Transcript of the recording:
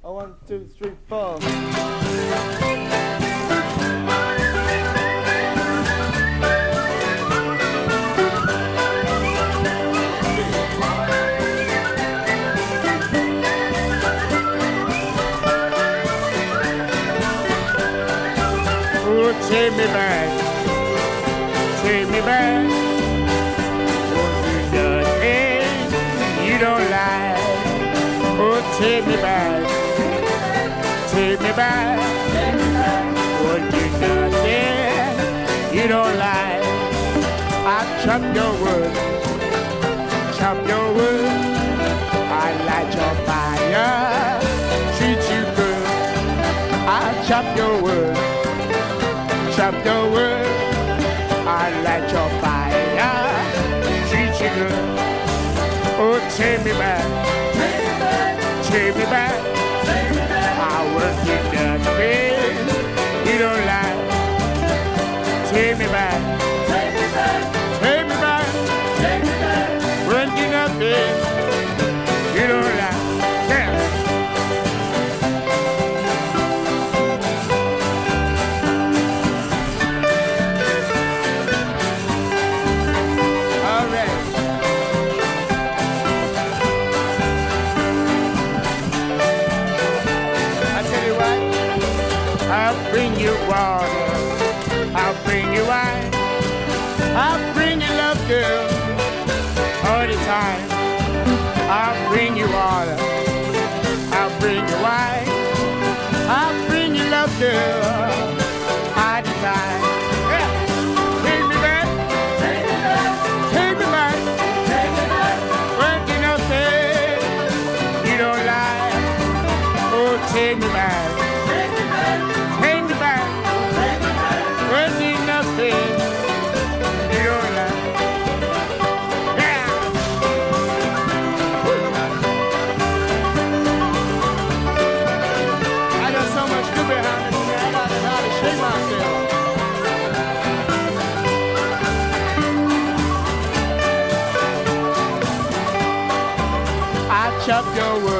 Oh, 1, 2, 3, 4. Oh, take me back, take me back. Oh, you nothing you don't like. Oh, take me back, take me back. Oh, you nothing you don't like. I chop your wood, chop your wood. I light your fire, treat you good. I chop your wood, chop your wood. I light your fire, treat you good. Oh, take me back, take me back. I work you nothing you don't like. Take me back, take me back, work you nothing you don't like. Yeah. I'll bring you water, I'll bring you wine, I'll bring you love, girl, all the time. I'll bring you water, I'll bring you wine, I'll bring you love, girl, all the time. Yeah. Take me back, take me back, take me back, take me back. Working nothing you don't like. Oh, take me back. Chop your wood.